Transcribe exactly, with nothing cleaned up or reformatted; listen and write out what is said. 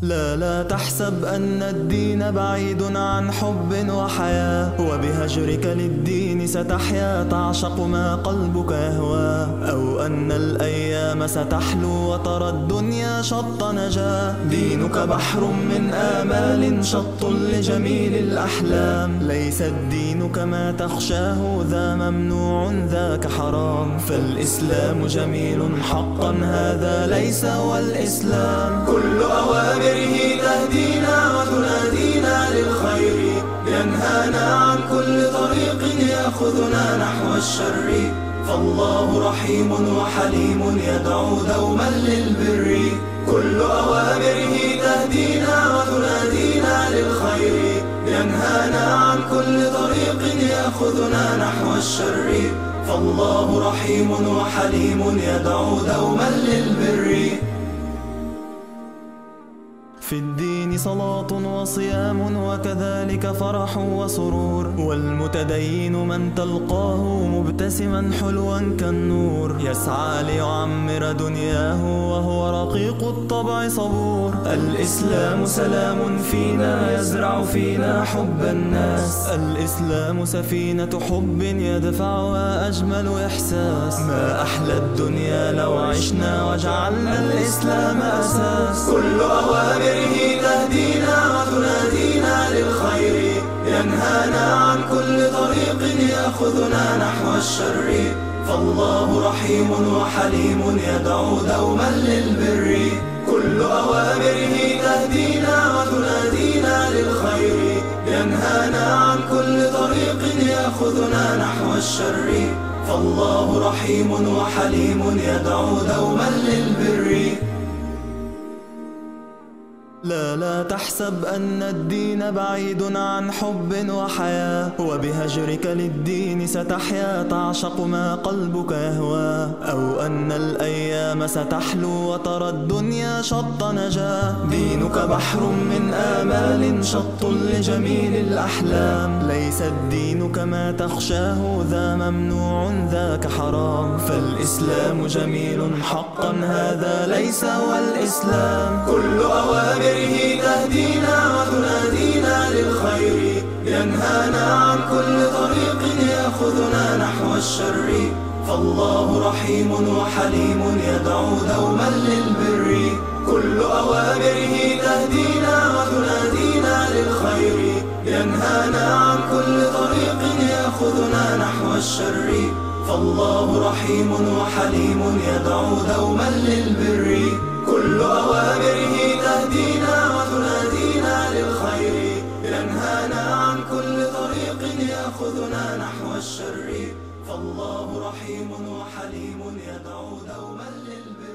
لا لا تحسب أن الدين بعيد عن حب وحياة، وبهجرك للدين ستحيا تعشق ما قلبك يهوى، أو أن الأيام ستحلو وترى الدنيا شط نجاة. دينك بحر من آمال شط لجميل الأحلام، ليس الدين كما تخشاه ذا ممنوع ذاك حرام، فالإسلام جميل حقا هذا ليس هو الإسلام. كل أوامره تهدينا وتنادينا للخير، ينهانا عن كل طريق يأخذنا نحو الشر، فالله رحيم وحليم يدعو دوما للبر. كل أوامره تهدينا وتنادينا للخير، ينهانا عن كل طريق يأخذنا نحو الشر، فالله رحيم وحليم يدعو دوما للبر. في الدين صلاة وصيام وكذلك فرح وسرور، والمتدين من تلقاه مبتسما حلوا كالنور، يسعى ليعمر دنياه وهو رقيق الطبع صبور. الإسلام سلام فينا يزرع فينا حب الناس، الإسلام سفينة حب يدفعها أجمل إحساس. ما أحلى الدنيا لو عشنا وجعلنا الإسلام أساس. كل أوامره تهدينا وتنادينا للخير، ينهانا عن كل طريق يأخذنا نحو الشر، فالله رحيم وحليم يدعو دوما للبر. كل أوامره تهدينا وتنادينا للخير، ينهانا عن كل طريق يأخذنا نحو الشر، فالله رحيم وحليم يدعو دوما للبر. لا لا تحسب أن الدين بعيد عن حب وحياة، وبهجرك للدين ستحيا تعشق ما قلبك يهوى، أو أن الأيام ستحلو وترى الدنيا شط نجاة. دينك بحر من آمال شط لجميل الأحلام، ليس الدين كما تخشاه ذا ممنوع ذاك حرام، فالإسلام جميل حقا هذا ليس هو الإسلام. كل أوامر تهدينا وتنادينا للخير، ينهانا عن كل طريق يأخذنا نحو الشر، فالله رحيم وحليم يدعو دوما للبر. كل أوامره تهدينا وتنادينا للخير، ينهانا عن كل طريق يأخذنا نحو الشر، فالله رحيم وحليم يدعو دوما للبر. كل أوامره تهدينا وتنادينا للخير، ينهانا عن كل طريق يأخذنا نحو الشر، فالله رحيم وحليم يدعو دوما للبر.